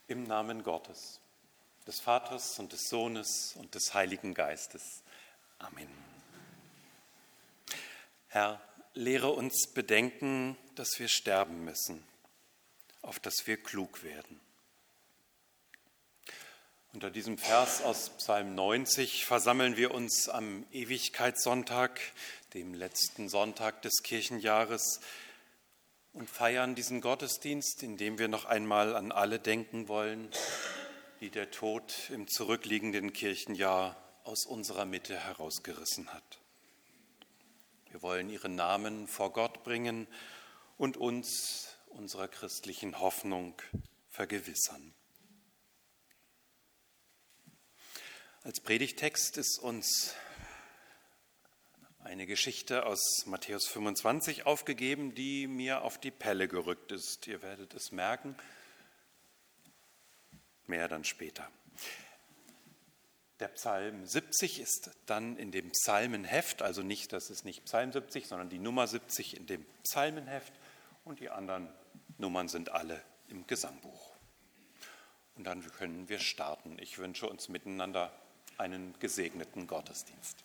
Im Namen Gottes, des Vaters und des Sohnes und des Heiligen Geistes. Amen. Herr, lehre uns bedenken, dass wir sterben müssen, auf dass wir klug werden. Unter diesem Vers aus Psalm 90 versammeln wir uns am Ewigkeitssonntag, dem letzten Sonntag des Kirchenjahres, und feiern diesen Gottesdienst, in dem wir noch einmal an alle denken wollen, die der Tod im zurückliegenden Kirchenjahr aus unserer Mitte herausgerissen hat. Wir wollen ihren Namen vor Gott bringen und uns unserer christlichen Hoffnung vergewissern. Als Predigtext ist uns eine Geschichte aus Matthäus 25 aufgegeben, die mir auf die Pelle gerückt ist. Ihr werdet es merken, mehr dann später. Der Psalm 70 ist dann in dem Psalmenheft, also nicht, das ist nicht Psalm 70, sondern die Nummer 70 in dem Psalmenheft und die anderen Nummern sind alle im Gesangbuch. Und dann können wir starten. Ich wünsche uns miteinander einen gesegneten Gottesdienst.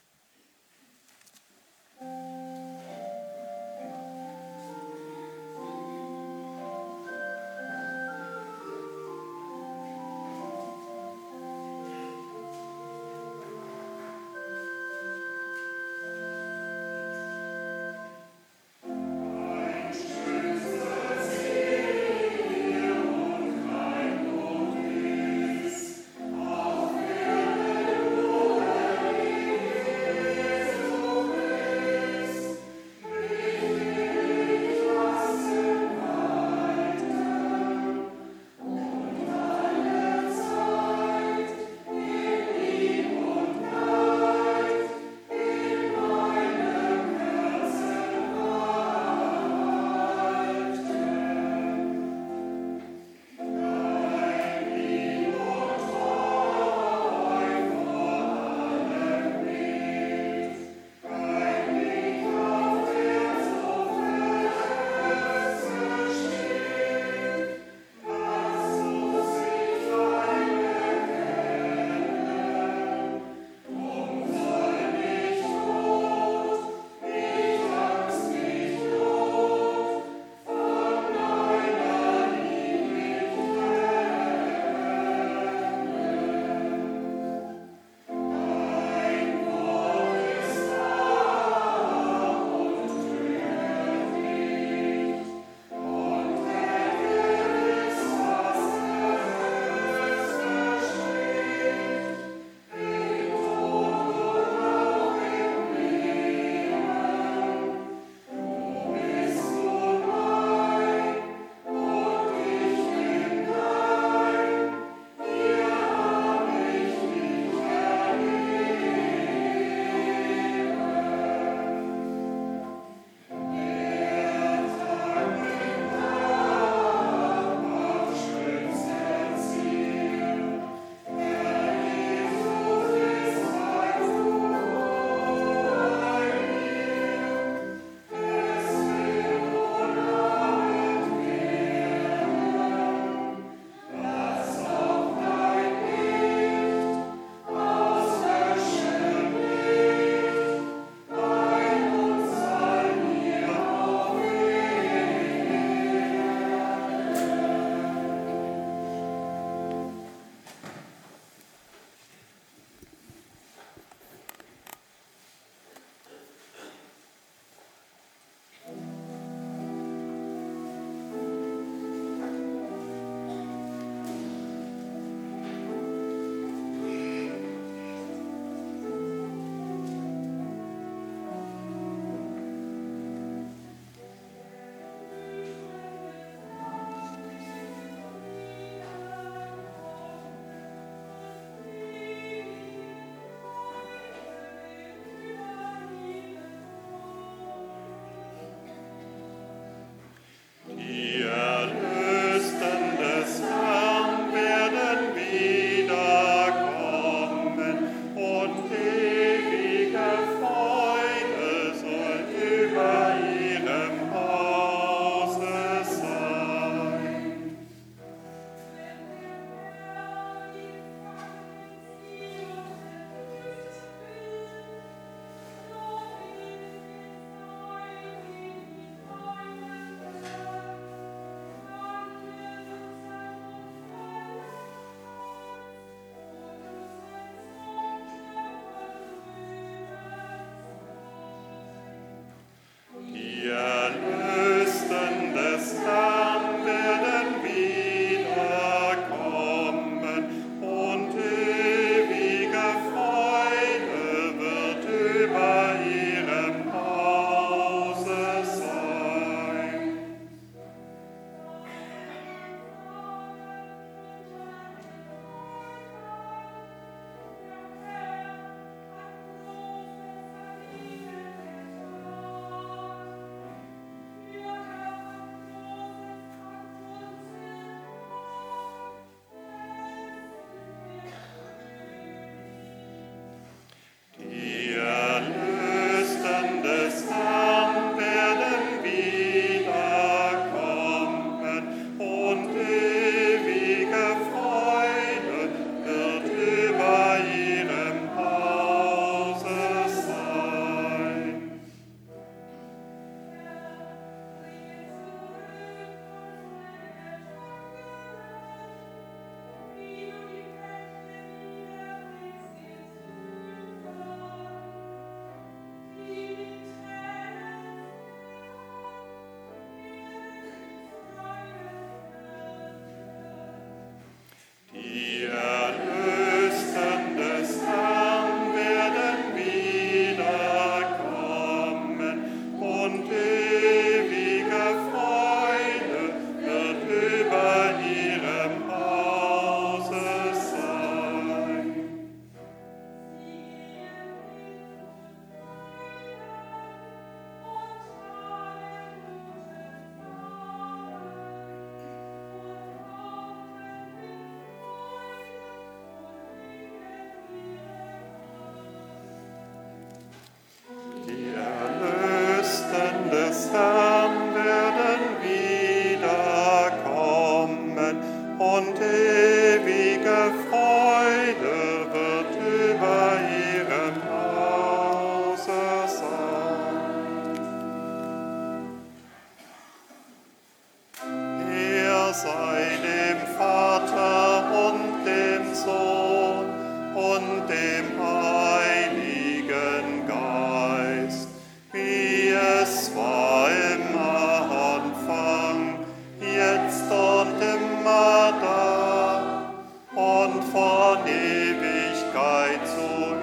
von Ewigkeit zu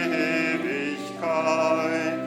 Ewigkeit.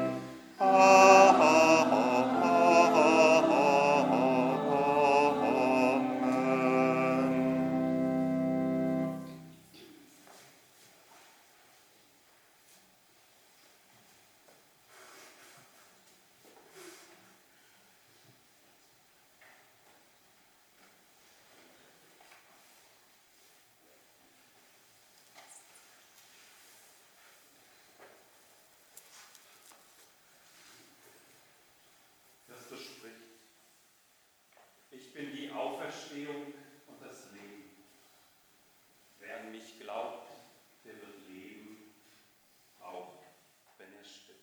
Ich bin die Auferstehung und das Leben. Wer an mich glaubt, der wird leben, auch wenn er stirbt.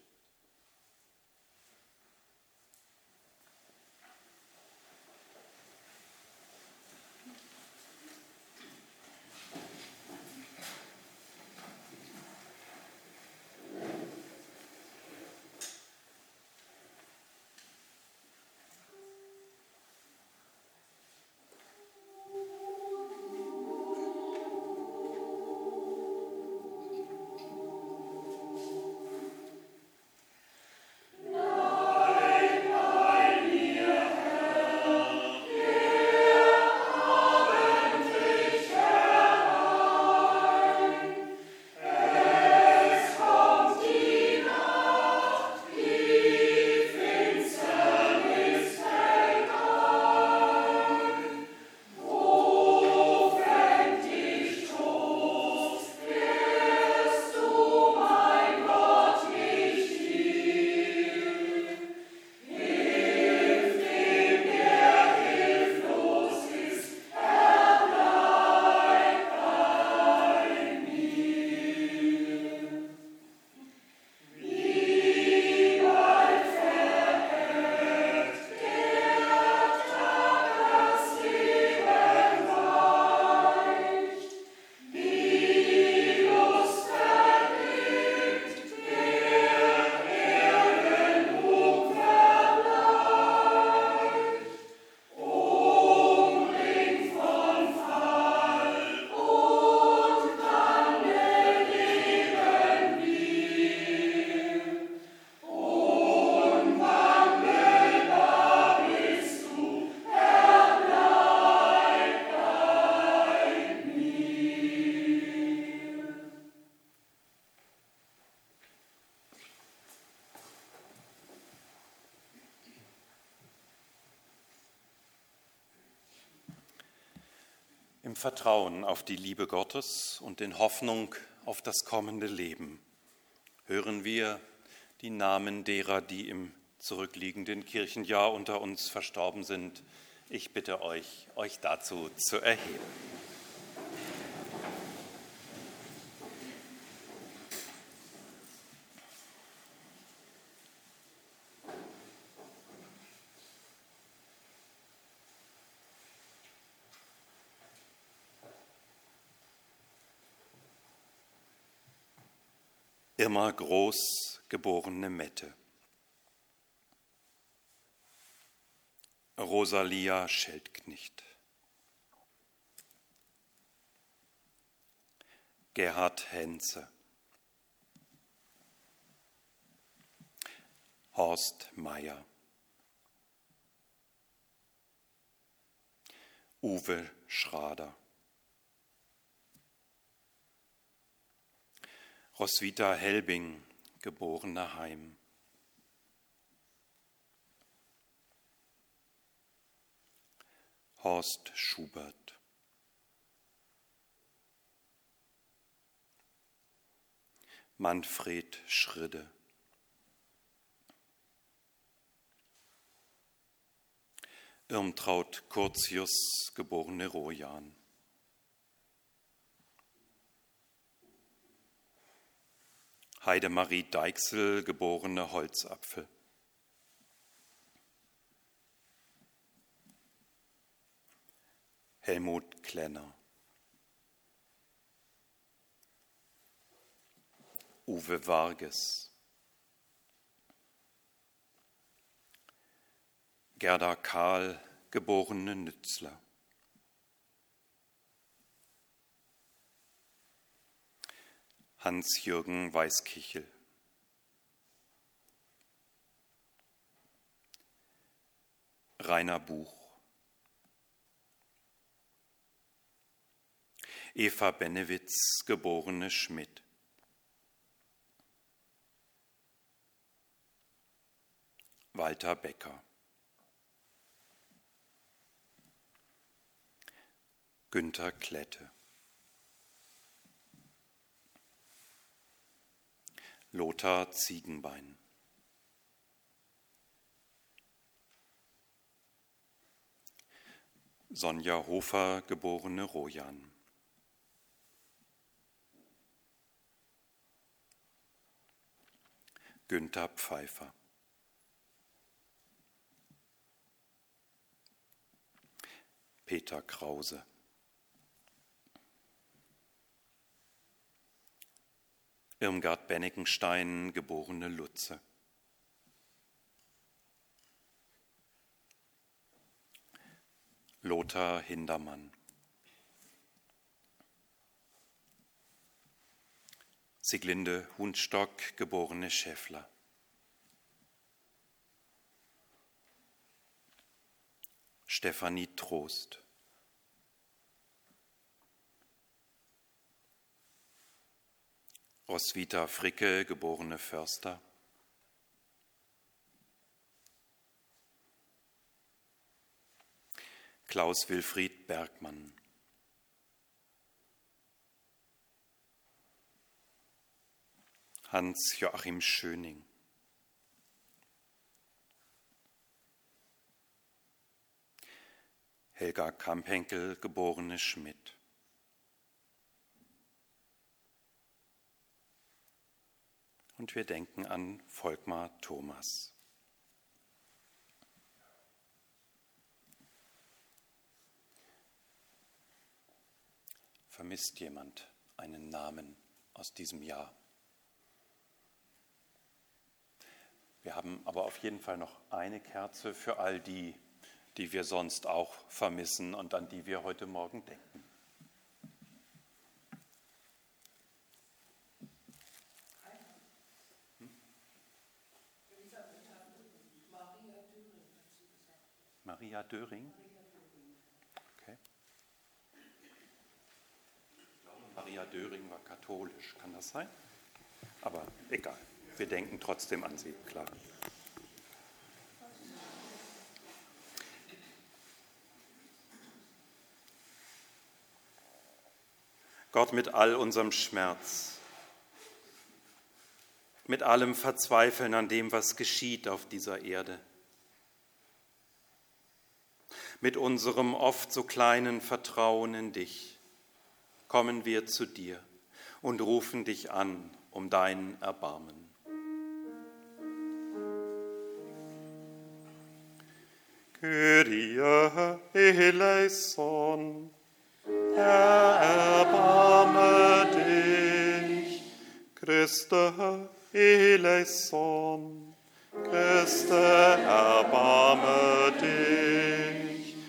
Im Vertrauen auf die Liebe Gottes und in Hoffnung auf das kommende Leben hören wir die Namen derer, die im zurückliegenden Kirchenjahr unter uns verstorben sind. Ich bitte euch, euch dazu zu erheben. Irma Groß, geborene Mette. Rosalia Scheldknecht. Gerhard Henze. Horst Meyer. Uwe Schrader. Roswitha Helbing, geborene Heim. Horst Schubert. Manfred Schridde. Irmtraut Curtius, geborene Rojan. Heidemarie Deichsel, geborene Holzapfel. Helmut Klenner. Uwe Varges. Gerda Kahl, geborene Nützler. Hans-Jürgen Weißkichel. Rainer Buch. Eva Benewitz, geborene Schmidt. Walter Becker. Günter Klette. Lothar Ziegenbein. Sonja Hofer, geborene Rojan. Günther Pfeiffer. Peter Krause. Irmgard Bennikenstein, geborene Lutze. Lothar Hindermann. Sieglinde Hundstock, geborene Schäffler. Stefanie Trost. Roswitha Fricke, geborene Förster. Klaus Wilfried Bergmann. Hans-Joachim Schöning. Helga Kamphenkel, geborene Schmidt. Und wir denken an Volkmar Thomas. Vermisst jemand einen Namen aus diesem Jahr? Wir haben aber auf jeden Fall noch eine Kerze für all die, die wir sonst auch vermissen und an die wir heute Morgen denken. Maria Döring? Okay. Ich glaube, Maria Döring war katholisch, kann das sein? Aber egal, wir denken trotzdem an sie, klar. Gott, mit all unserem Schmerz, mit allem Verzweifeln an dem, was geschieht auf dieser Erde, mit unserem oft so kleinen Vertrauen in dich, kommen wir zu dir und rufen dich an um dein Erbarmen. Kyrie eleison, Herr, erbarme dich. Christe eleison, Christe, erbarme dich.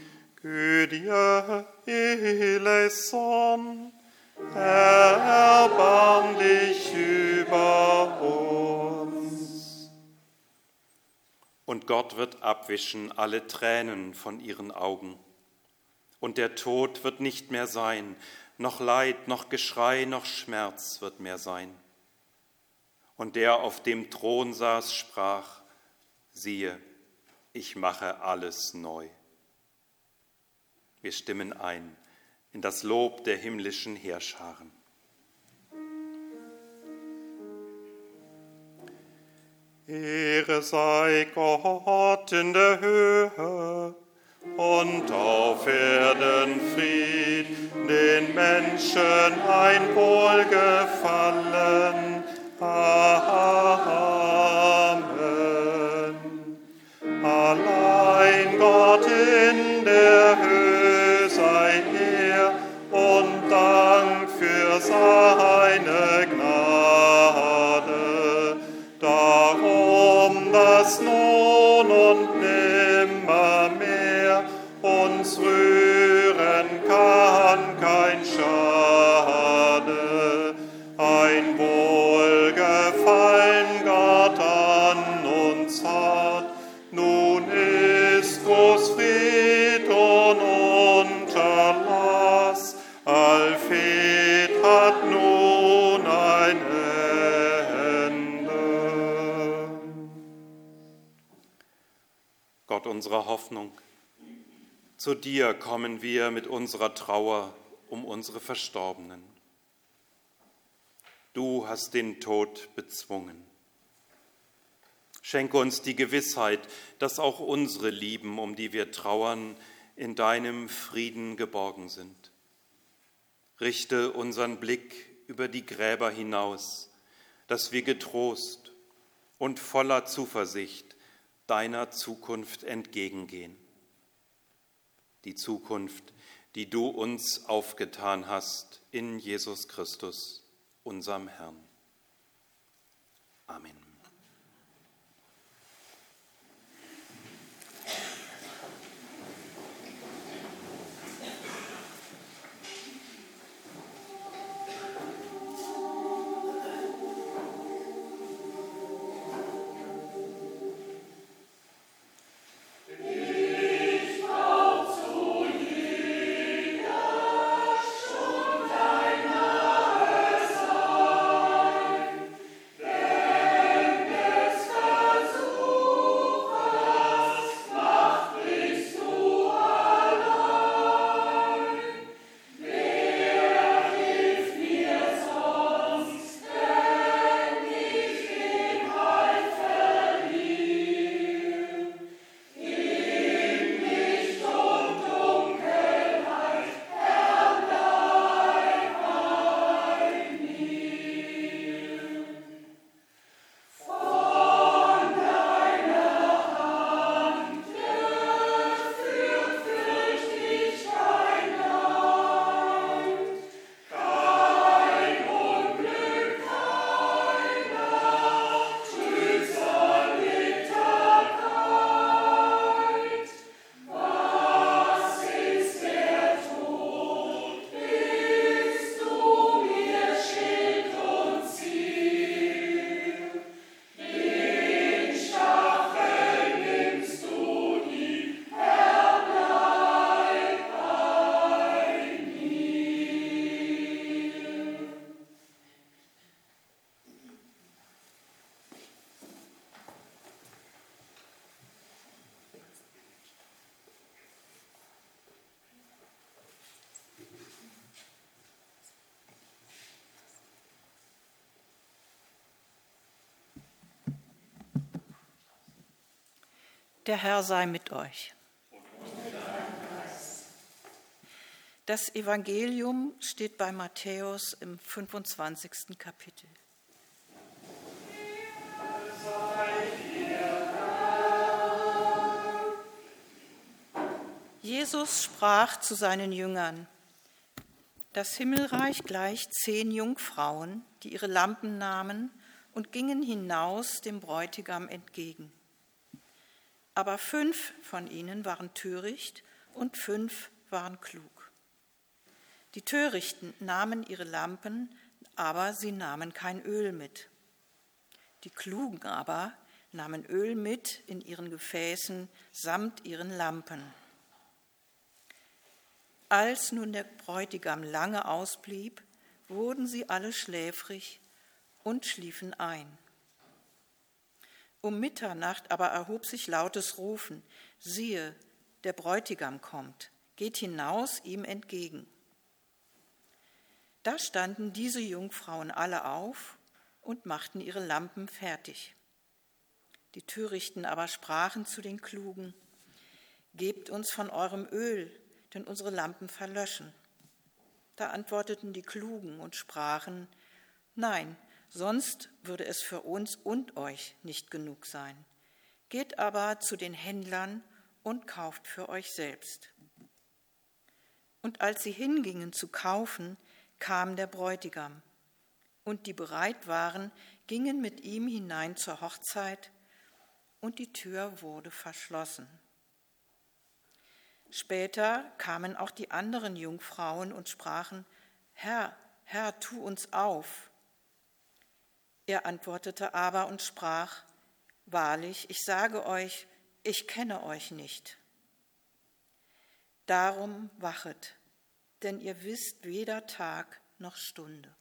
Kyrie eleison, Herr, erbarm dich über uns. Und Gott wird abwischen alle Tränen von ihren Augen. Und der Tod wird nicht mehr sein, noch Leid, noch Geschrei, noch Schmerz wird mehr sein. Und der auf dem Thron saß, sprach: Siehe, ich mache alles neu. Wir stimmen ein in das Lob der himmlischen Heerscharen. Ehre sei Gott in der Höhe und auf Erden Fried, den Menschen ein Wohlgefallen. Amen. Allein Gott in der Höhe sei Ehr und Dank für seine Gnade. Darum, dass nun und nimmermehr uns rühren kann kein Schade, ein unserer Hoffnung. Zu dir kommen wir mit unserer Trauer um unsere Verstorbenen. Du hast den Tod bezwungen. Schenke uns die Gewissheit, dass auch unsere Lieben, um die wir trauern, in deinem Frieden geborgen sind. Richte unseren Blick über die Gräber hinaus, dass wir getrost und voller Zuversicht deiner Zukunft entgegengehen. Die Zukunft, die du uns aufgetan hast in Jesus Christus, unserem Herrn. Amen. Der Herr sei mit euch. Das Evangelium steht bei Matthäus im 25. Kapitel. Jesus sprach zu seinen Jüngern: Das Himmelreich gleicht 10 Jungfrauen, die ihre Lampen nahmen und gingen hinaus dem Bräutigam entgegen. Aber 5 von ihnen waren töricht und 5 waren klug. Die Törichten nahmen ihre Lampen, aber sie nahmen kein Öl mit. Die Klugen aber nahmen Öl mit in ihren Gefäßen samt ihren Lampen. Als nun der Bräutigam lange ausblieb, wurden sie alle schläfrig und schliefen ein. Um Mitternacht aber erhob sich lautes Rufen: Siehe, der Bräutigam kommt, geht hinaus ihm entgegen. Da standen diese Jungfrauen alle auf und machten ihre Lampen fertig. Die Törichten aber sprachen zu den Klugen: Gebt uns von eurem Öl, denn unsere Lampen verlöschen. Da antworteten die Klugen und sprachen: Nein, sonst würde es für uns und euch nicht genug sein. Geht aber zu den Händlern und kauft für euch selbst. Und als sie hingingen zu kaufen, kam der Bräutigam. Und die bereit waren, gingen mit ihm hinein zur Hochzeit, und die Tür wurde verschlossen. Später kamen auch die anderen Jungfrauen und sprachen: Herr, Herr, tu uns auf. Er antwortete aber und sprach: Wahrlich, ich sage euch, ich kenne euch nicht. Darum wachet, denn ihr wisst weder Tag noch Stunde.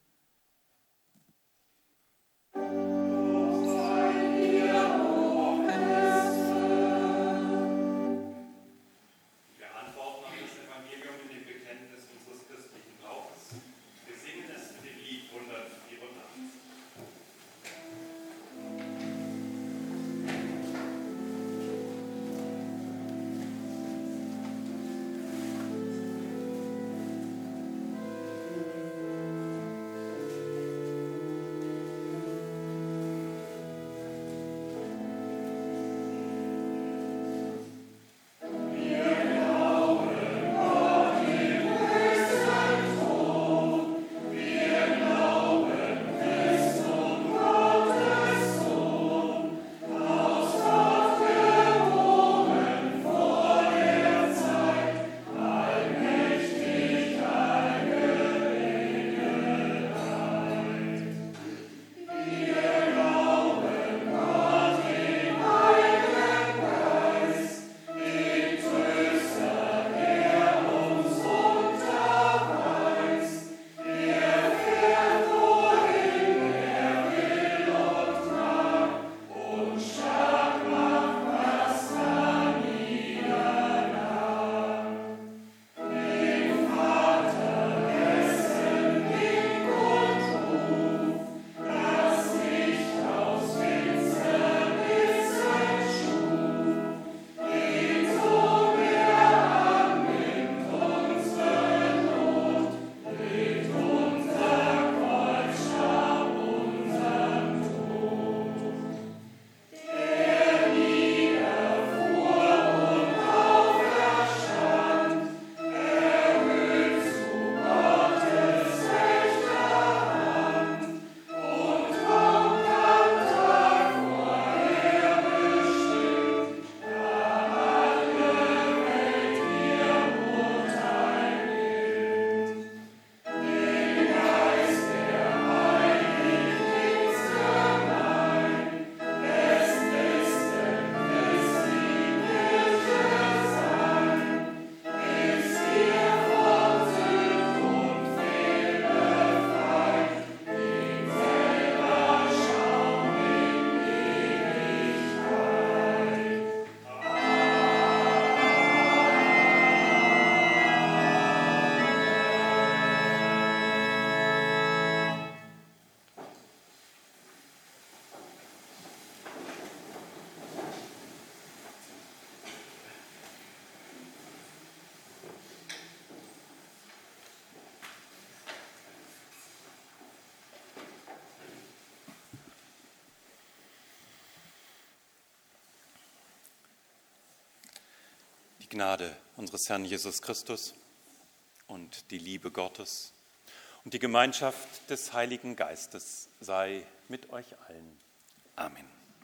Die Gnade unseres Herrn Jesus Christus und die Liebe Gottes und die Gemeinschaft des Heiligen Geistes sei mit euch allen. Amen.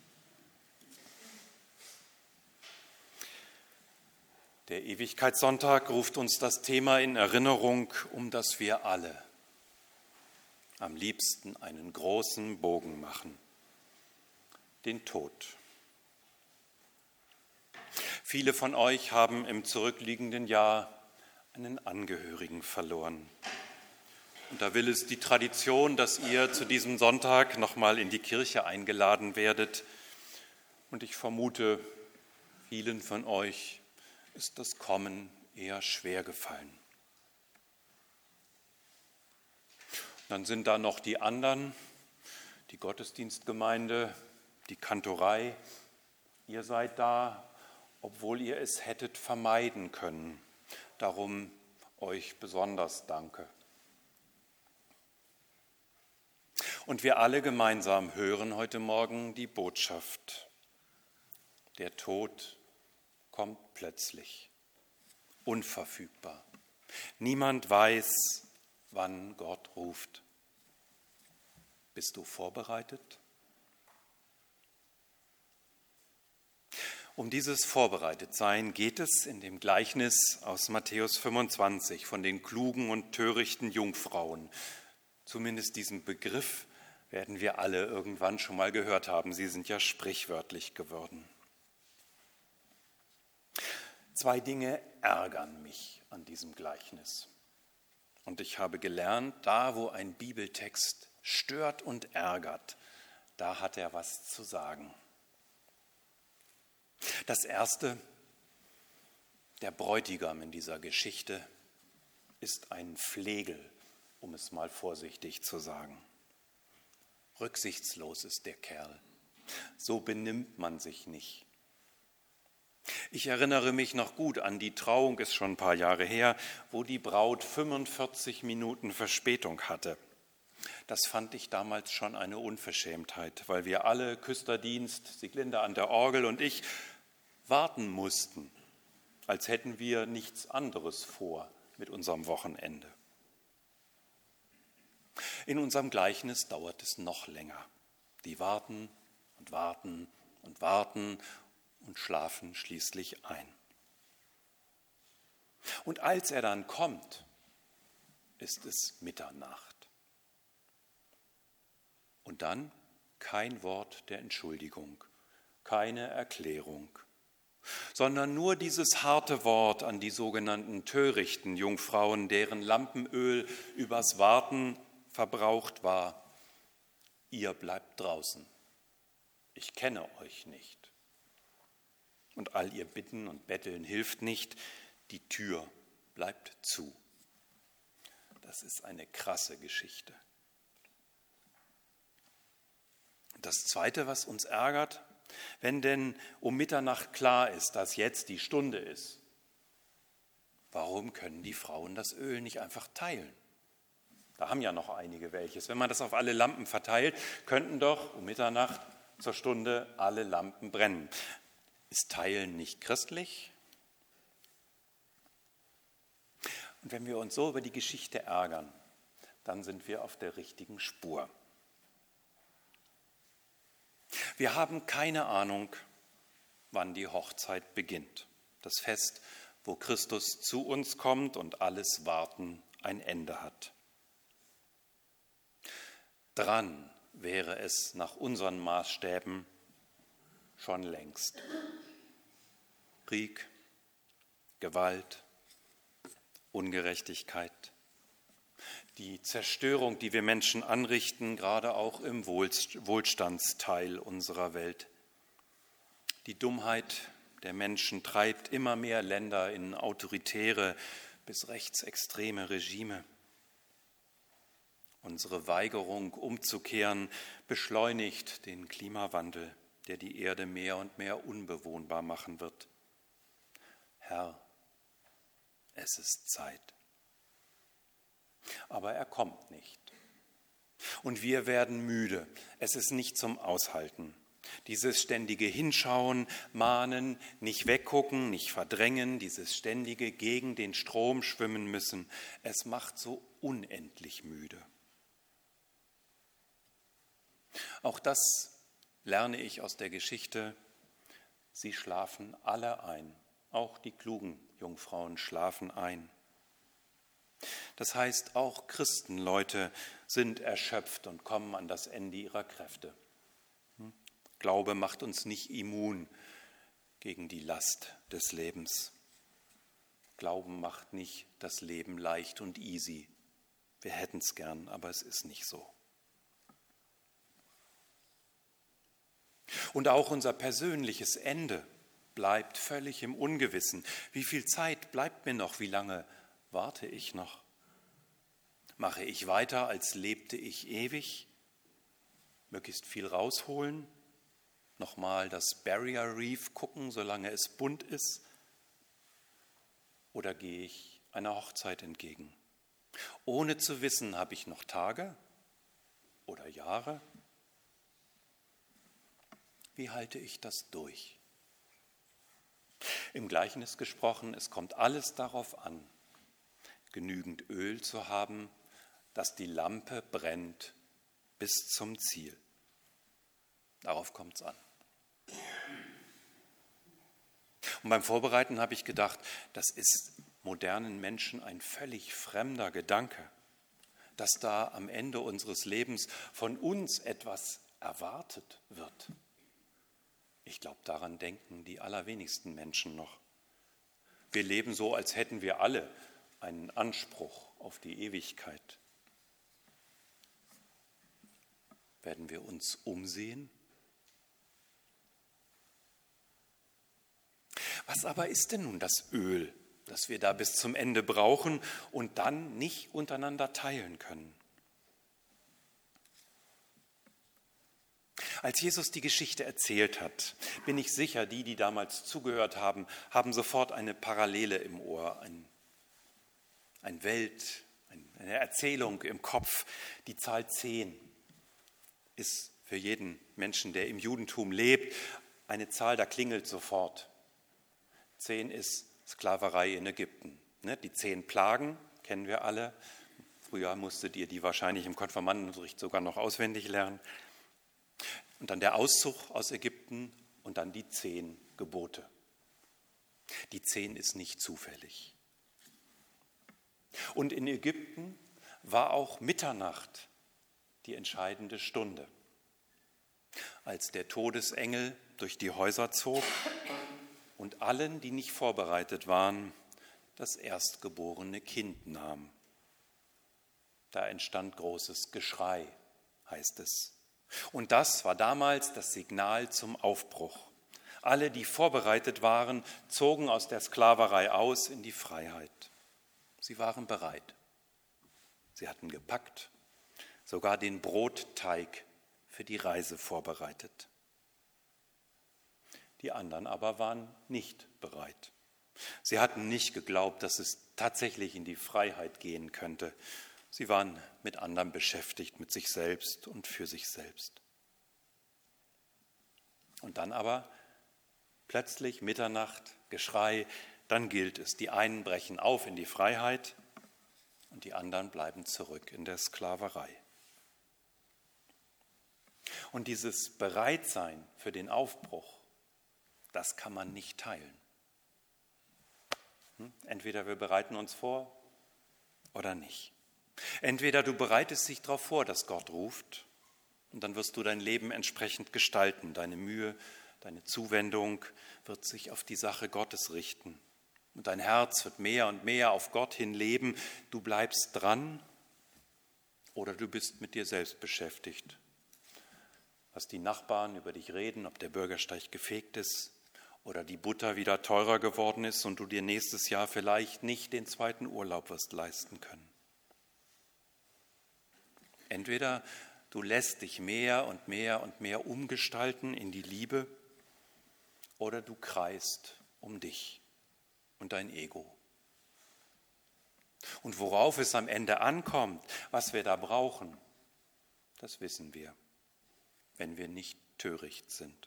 Der Ewigkeitssonntag ruft uns das Thema in Erinnerung, um das wir alle am liebsten einen großen Bogen machen: den Tod. Viele von euch haben im zurückliegenden Jahr einen Angehörigen verloren. Und da will es die Tradition, dass ihr zu diesem Sonntag nochmal in die Kirche eingeladen werdet. Und ich vermute, vielen von euch ist das Kommen eher schwer gefallen. Dann sind da noch die anderen, die Gottesdienstgemeinde, die Kantorei. Ihr seid da, obwohl ihr es hättet vermeiden können. Darum euch besonders danke. Und wir alle gemeinsam hören heute Morgen die Botschaft: Der Tod kommt plötzlich, unverfügbar. Niemand weiß, wann Gott ruft. Bist du vorbereitet? Um dieses Vorbereitetsein geht es in dem Gleichnis aus Matthäus 25 von den klugen und törichten Jungfrauen. Zumindest diesen Begriff werden wir alle irgendwann schon mal gehört haben. Sie sind ja sprichwörtlich geworden. 2 Dinge ärgern mich an diesem Gleichnis. Und ich habe gelernt, da wo ein Bibeltext stört und ärgert, da hat er was zu sagen. Das Erste: Der Bräutigam in dieser Geschichte ist ein Flegel, um es mal vorsichtig zu sagen. Rücksichtslos ist der Kerl. So benimmt man sich nicht. Ich erinnere mich noch gut an die Trauung, ist schon ein paar Jahre her, wo die Braut 45 Minuten Verspätung hatte. Das fand ich damals schon eine Unverschämtheit, weil wir alle, Küsterdienst, Sieglinde an der Orgel und ich, warten mussten, als hätten wir nichts anderes vor mit unserem Wochenende. In unserem Gleichnis dauert es noch länger. Die warten und warten und warten und schlafen schließlich ein. Und als er dann kommt, ist es Mitternacht. Und dann kein Wort der Entschuldigung, keine Erklärung, sondern nur dieses harte Wort an die sogenannten törichten Jungfrauen, deren Lampenöl übers Warten verbraucht war: Ihr bleibt draußen, ich kenne euch nicht. Und all ihr Bitten und Betteln hilft nicht, die Tür bleibt zu. Das ist eine krasse Geschichte. Das Zweite, was uns ärgert: Wenn denn um Mitternacht klar ist, dass jetzt die Stunde ist, warum können die Frauen das Öl nicht einfach teilen? Da haben ja noch einige welches. Wenn man das auf alle Lampen verteilt, könnten doch um Mitternacht zur Stunde alle Lampen brennen. Ist Teilen nicht christlich? Und wenn wir uns so über die Geschichte ärgern, dann sind wir auf der richtigen Spur. Wir haben keine Ahnung, wann die Hochzeit beginnt. Das Fest, wo Christus zu uns kommt und alles Warten ein Ende hat. Dran wäre es nach unseren Maßstäben schon längst. Krieg, Gewalt, Ungerechtigkeit, die Zerstörung, die wir Menschen anrichten, gerade auch im Wohlstandsteil unserer Welt. Die Dummheit der Menschen treibt immer mehr Länder in autoritäre bis rechtsextreme Regime. Unsere Weigerung, umzukehren, beschleunigt den Klimawandel, der die Erde mehr und mehr unbewohnbar machen wird. Herr, es ist Zeit. Aber er kommt nicht. Und wir werden müde. Es ist nicht zum Aushalten. Dieses ständige Hinschauen, Mahnen, nicht weggucken, nicht verdrängen, dieses ständige gegen den Strom schwimmen müssen, es macht so unendlich müde. Auch das lerne ich aus der Geschichte. Sie schlafen alle ein. Auch die klugen Jungfrauen schlafen ein. Das heißt, auch Christenleute sind erschöpft und kommen an das Ende ihrer Kräfte. Glaube macht uns nicht immun gegen die Last des Lebens. Glauben macht nicht das Leben leicht und easy. Wir hätten es gern, aber es ist nicht so. Und auch unser persönliches Ende bleibt völlig im Ungewissen. Wie viel Zeit bleibt mir noch? Wie lange warte ich noch? Mache ich weiter, als lebte ich ewig? Möglichst viel rausholen? Nochmal das Barrier Reef gucken, solange es bunt ist? Oder gehe ich einer Hochzeit entgegen? Ohne zu wissen, habe ich noch Tage oder Jahre? Wie halte ich das durch? Im Gleichnis gesprochen, es kommt alles darauf an, genügend Öl zu haben, dass die Lampe brennt bis zum Ziel. Darauf kommt es an. Und beim Vorbereiten habe ich gedacht, das ist modernen Menschen ein völlig fremder Gedanke, dass da am Ende unseres Lebens von uns etwas erwartet wird. Ich glaube, daran denken die allerwenigsten Menschen noch. Wir leben so, als hätten wir alle einen Anspruch auf die Ewigkeit. Werden wir uns umsehen? Was aber ist denn nun das Öl, das wir da bis zum Ende brauchen und dann nicht untereinander teilen können? Als Jesus die Geschichte erzählt hat, bin ich sicher, die damals zugehört haben, haben sofort eine Parallele im Ohr, eine Erzählung im Kopf. Die Zahl 10 ist für jeden Menschen, der im Judentum lebt, eine Zahl, da klingelt sofort. 10 ist Sklaverei in Ägypten. Die 10 Plagen kennen wir alle. Früher musstet ihr die wahrscheinlich im Konfirmandenunterricht sogar noch auswendig lernen. Und dann der Auszug aus Ägypten und dann die 10 Gebote. Die 10 ist nicht zufällig. Und in Ägypten war auch Mitternacht die entscheidende Stunde, als der Todesengel durch die Häuser zog und allen, die nicht vorbereitet waren, das erstgeborene Kind nahm. Da entstand großes Geschrei, heißt es. Und das war damals das Signal zum Aufbruch. Alle, die vorbereitet waren, zogen aus der Sklaverei aus in die Freiheit. Sie waren bereit. Sie hatten gepackt, sogar den Brotteig für die Reise vorbereitet. Die anderen aber waren nicht bereit. Sie hatten nicht geglaubt, dass es tatsächlich in die Freiheit gehen könnte. Sie waren mit anderen beschäftigt, mit sich selbst und für sich selbst. Und dann aber plötzlich Mitternacht, Geschrei, dann gilt es. Die einen brechen auf in die Freiheit und die anderen bleiben zurück in der Sklaverei. Und dieses Bereitsein für den Aufbruch, das kann man nicht teilen. Entweder wir bereiten uns vor oder nicht. Entweder du bereitest dich darauf vor, dass Gott ruft, und dann wirst du dein Leben entsprechend gestalten. Deine Mühe, deine Zuwendung wird sich auf die Sache Gottes richten. Und dein Herz wird mehr und mehr auf Gott hin leben. Du bleibst dran oder du bist mit dir selbst beschäftigt. Was die Nachbarn über dich reden, ob der Bürgersteig gefegt ist oder die Butter wieder teurer geworden ist und du dir nächstes Jahr vielleicht nicht den 2. Urlaub wirst leisten können. Entweder du lässt dich mehr und mehr und mehr umgestalten in die Liebe oder du kreist um dich und dein Ego. Und worauf es am Ende ankommt, was wir da brauchen, das wissen wir, wenn wir nicht töricht sind.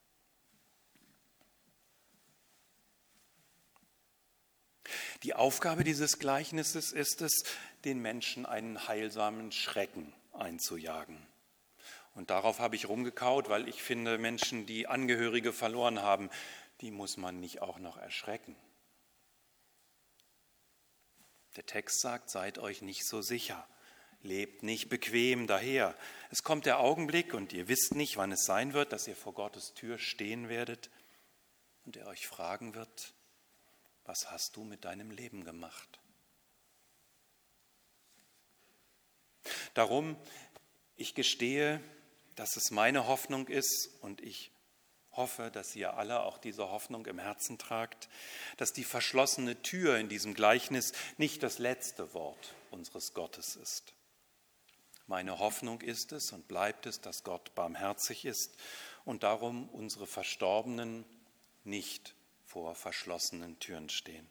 Die Aufgabe dieses Gleichnisses ist es, den Menschen einen heilsamen Schrecken einzujagen. Und darauf habe ich rumgekaut, weil ich finde, Menschen, die Angehörige verloren haben, die muss man nicht auch noch erschrecken. Der Text sagt, seid euch nicht so sicher, lebt nicht bequem daher. Es kommt der Augenblick und ihr wisst nicht, wann es sein wird, dass ihr vor Gottes Tür stehen werdet und er euch fragen wird, was hast du mit deinem Leben gemacht? Darum, ich gestehe, dass es meine Hoffnung ist und ich hoffe, dass ihr alle auch diese Hoffnung im Herzen tragt, dass die verschlossene Tür in diesem Gleichnis nicht das letzte Wort unseres Gottes ist. Meine Hoffnung ist es und bleibt es, dass Gott barmherzig ist und darum unsere Verstorbenen nicht vor verschlossenen Türen stehen.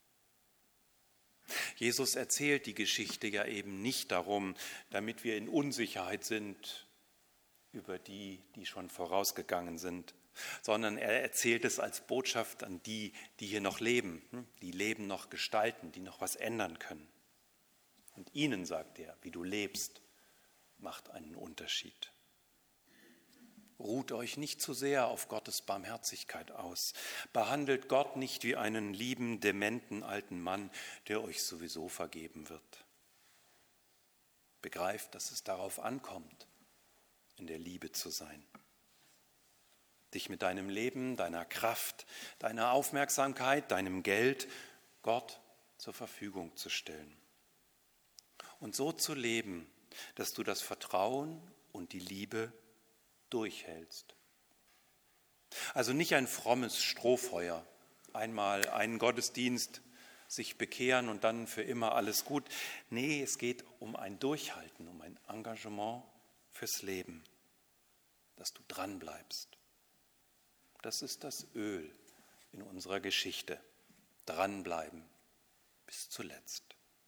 Jesus erzählt die Geschichte ja eben nicht darum, damit wir in Unsicherheit sind über die, die schon vorausgegangen sind, sondern er erzählt es als Botschaft an die, die hier noch leben, die Leben noch gestalten, die noch was ändern können. Und ihnen sagt er, wie du lebst, macht einen Unterschied. Ruht euch nicht zu sehr auf Gottes Barmherzigkeit aus. Behandelt Gott nicht wie einen lieben, dementen alten Mann, der euch sowieso vergeben wird. Begreift, dass es darauf ankommt, in der Liebe zu sein. Dich mit deinem Leben, deiner Kraft, deiner Aufmerksamkeit, deinem Geld Gott zur Verfügung zu stellen. Und so zu leben, dass du das Vertrauen und die Liebe durchhältst. Also nicht ein frommes Strohfeuer, einmal einen Gottesdienst, sich bekehren und dann für immer alles gut. Nee, es geht um ein Durchhalten, um ein Engagement fürs Leben, dass du dranbleibst. Das ist das Öl in unserer Geschichte. Dranbleiben bis zuletzt.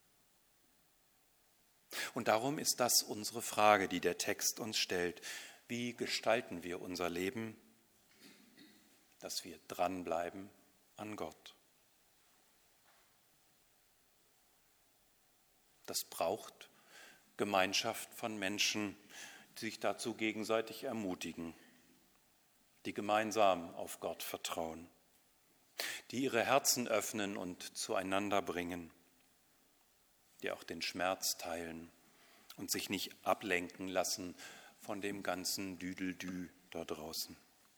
Und darum ist das unsere Frage, die der Text uns stellt. Wie gestalten wir unser Leben, dass wir dranbleiben an Gott? Das braucht Gemeinschaft von Menschen, die sich dazu gegenseitig ermutigen, die gemeinsam auf Gott vertrauen, die ihre Herzen öffnen und zueinander bringen, die auch den Schmerz teilen und sich nicht ablenken lassen von dem ganzen Düdeldü da draußen.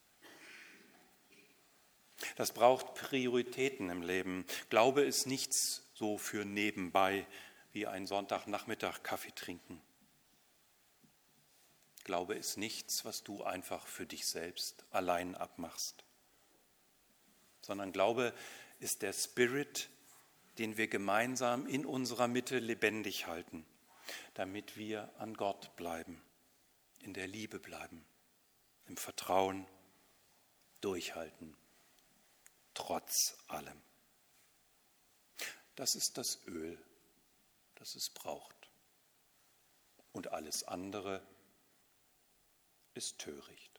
Das braucht Prioritäten im Leben. Glaube ist nichts so für nebenbei wie ein Sonntagnachmittag Kaffee trinken. Glaube ist nichts, was du einfach für dich selbst allein abmachst, sondern Glaube ist der Spirit, den wir gemeinsam in unserer Mitte lebendig halten, damit wir an Gott bleiben, in der Liebe bleiben, im Vertrauen durchhalten, trotz allem. Das ist das Öl, das es braucht. Und alles andere ist töricht.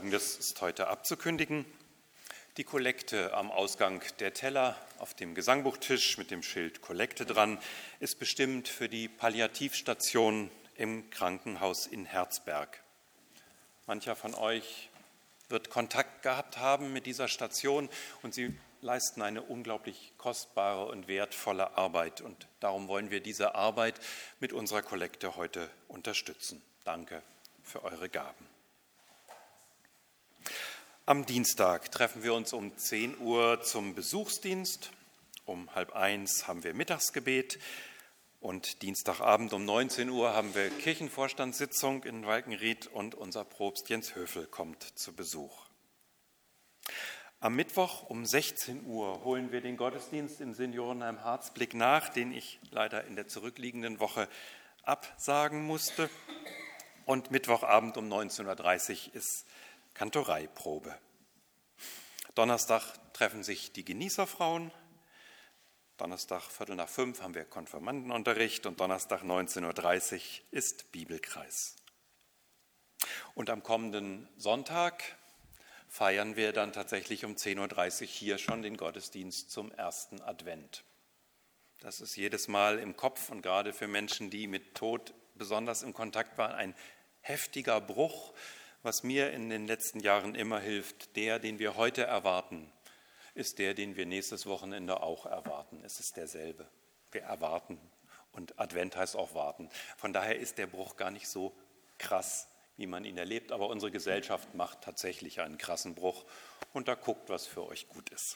Folgendes ist heute abzukündigen. Die Kollekte am Ausgang der Teller auf dem Gesangbuchtisch mit dem Schild Kollekte dran ist bestimmt für die Palliativstation im Krankenhaus in Herzberg. Mancher von euch wird Kontakt gehabt haben mit dieser Station und sie leisten eine unglaublich kostbare und wertvolle Arbeit. Und darum wollen wir diese Arbeit mit unserer Kollekte heute unterstützen. Danke für eure Gaben. Am Dienstag treffen wir uns um 10 Uhr zum Besuchsdienst. Um 12:30 haben wir Mittagsgebet. Und Dienstagabend um 19 Uhr haben wir Kirchenvorstandssitzung in Walkenried und unser Propst Jens Höfel kommt zu Besuch. Am Mittwoch um 16 Uhr holen wir den Gottesdienst im Seniorenheim Harzblick nach, den ich leider in der zurückliegenden Woche absagen musste. Und Mittwochabend um 19:30 Uhr ist Kantoreiprobe. Donnerstag treffen sich die Genießerfrauen. Donnerstag 4:45 haben wir Konfirmandenunterricht und Donnerstag 19:30 Uhr ist Bibelkreis. Und am kommenden Sonntag feiern wir dann tatsächlich um 10:30 Uhr hier schon den Gottesdienst zum ersten Advent. Das ist jedes Mal im Kopf und gerade für Menschen, die mit Tod besonders im Kontakt waren, ein heftiger Bruch. Was mir in den letzten Jahren immer hilft, der, den wir heute erwarten, ist der, den wir nächstes Wochenende auch erwarten. Es ist derselbe. Wir erwarten und Advent heißt auch warten. Von daher ist der Bruch gar nicht so krass, wie man ihn erlebt, aber unsere Gesellschaft macht tatsächlich einen krassen Bruch und da guckt, was für euch gut ist.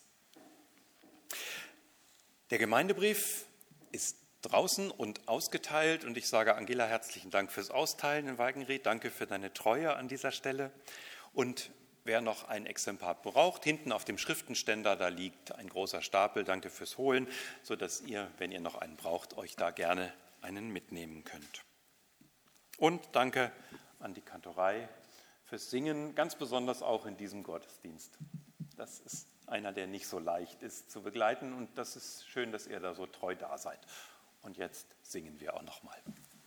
Der Gemeindebrief ist draußen und ausgeteilt und ich sage Angela herzlichen Dank fürs Austeilen in Walkenried, danke für deine Treue an dieser Stelle und wer noch ein Exemplar braucht, hinten auf dem Schriftenständer, da liegt ein großer Stapel, danke fürs Holen, sodass ihr, wenn ihr noch einen braucht, euch da gerne einen mitnehmen könnt. Und danke an die Kantorei fürs Singen, ganz besonders auch in diesem Gottesdienst. Das ist einer, der nicht so leicht ist zu begleiten und das ist schön, dass ihr da so treu da seid. Und jetzt singen wir auch noch mal.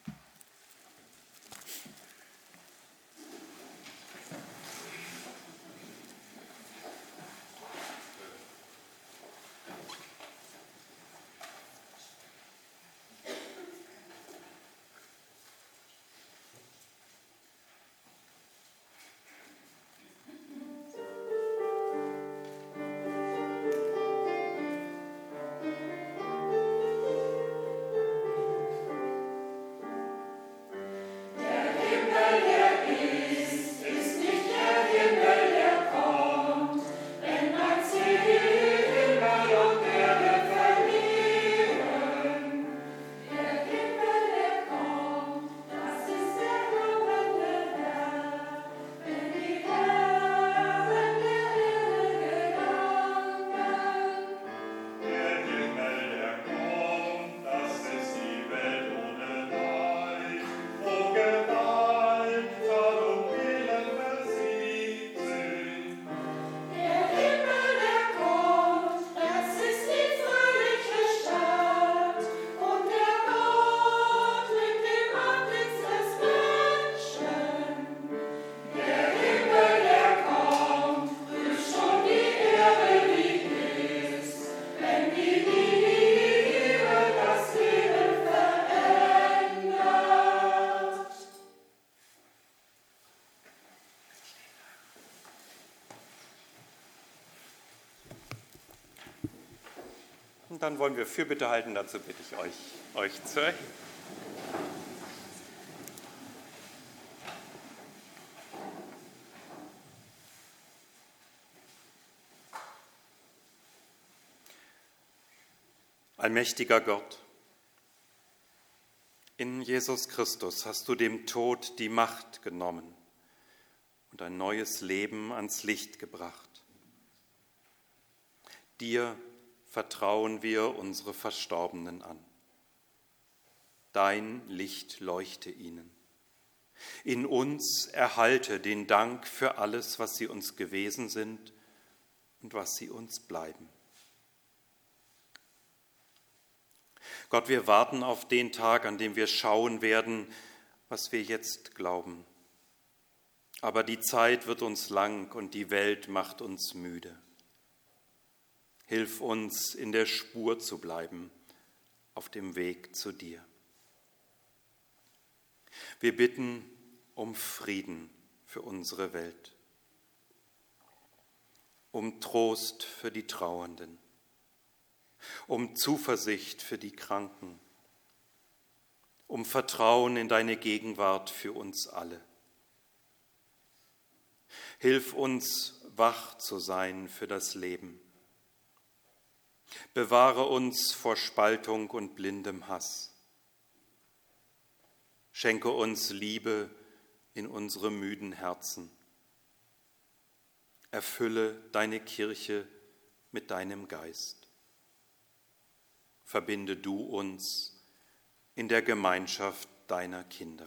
Und dann wollen wir Fürbitte halten, dazu bitte ich euch zu erheben. Allmächtiger Gott, in Jesus Christus hast du dem Tod die Macht genommen und ein neues Leben ans Licht gebracht. Dir vertrauen wir unsere Verstorbenen an. Dein Licht leuchte ihnen. In uns erhalte den Dank für alles, was sie uns gewesen sind und was sie uns bleiben. Gott, wir warten auf den Tag, an dem wir schauen werden, was wir jetzt glauben. Aber die Zeit wird uns lang und die Welt macht uns müde. Hilf uns, in der Spur zu bleiben, auf dem Weg zu dir. Wir bitten um Frieden für unsere Welt, um Trost für die Trauernden, um Zuversicht für die Kranken, um Vertrauen in deine Gegenwart für uns alle. Hilf uns, wach zu sein für das Leben. Bewahre uns vor Spaltung und blindem Hass. Schenke uns Liebe in unsere müden Herzen. Erfülle deine Kirche mit deinem Geist. Verbinde du uns in der Gemeinschaft deiner Kinder.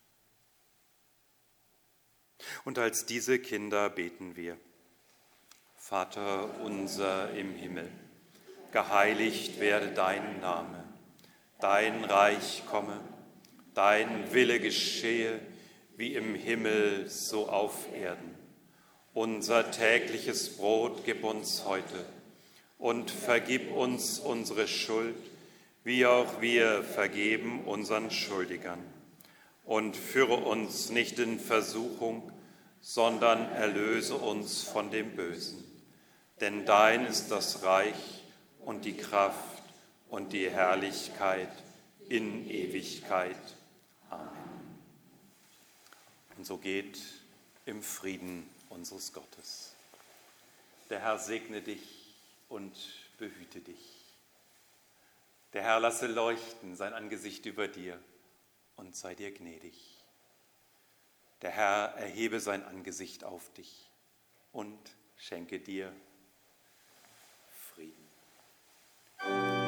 Und als diese Kinder beten wir: Vater unser im Himmel, geheiligt werde dein Name, dein Reich komme, dein Wille geschehe, wie im Himmel so auf Erden. Unser tägliches Brot gib uns heute und vergib uns unsere Schuld, wie auch wir vergeben unseren Schuldigern. Und führe uns nicht in Versuchung, sondern erlöse uns von dem Bösen. Denn dein ist das Reich und die Kraft und die Herrlichkeit in Ewigkeit. Amen. Und so geht im Frieden unseres Gottes. Der Herr segne dich und behüte dich. Der Herr lasse leuchten sein Angesicht über dir und sei dir gnädig. Der Herr erhebe sein Angesicht auf dich und schenke dir Frieden.